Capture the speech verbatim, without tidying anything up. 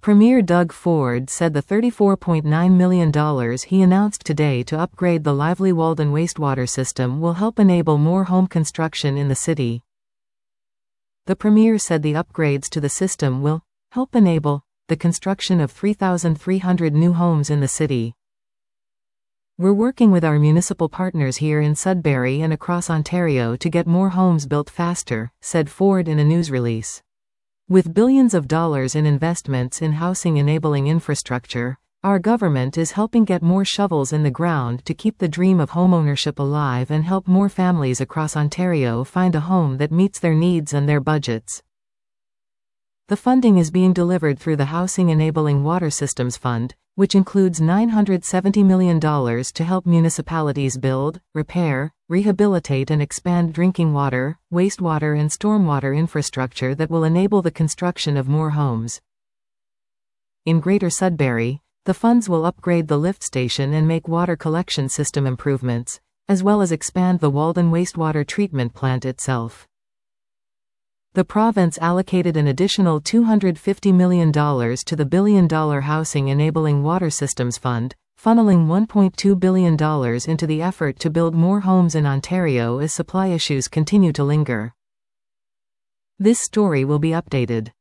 Premier Doug Ford said the thirty-four point nine million dollars he announced today to upgrade the Lively Walden wastewater system will help enable more home construction in the city. The premier said the upgrades to the system will help enable the construction of three thousand three hundred new homes in the city. We're working with our municipal partners here in Sudbury and across Ontario to get more homes built faster, said Ford in a news release. With billions of dollars in investments in housing-enabling infrastructure, our government is helping get more shovels in the ground to keep the dream of homeownership alive and help more families across Ontario find a home that meets their needs and their budgets. The funding is being delivered through the Housing Enabling Water Systems Fund, which includes nine hundred seventy million dollars to help municipalities build, repair, rehabilitate and expand drinking water, wastewater and stormwater infrastructure that will enable the construction of more homes. In Greater Sudbury, the funds will upgrade the lift station and make water collection system improvements, as well as expand the Walden wastewater treatment plant itself. The province allocated an additional two hundred fifty million dollars to the billion-dollar Housing Enabling Water Systems Fund, funneling one point two billion dollars into the effort to build more homes in Ontario as supply issues continue to linger. This story will be updated.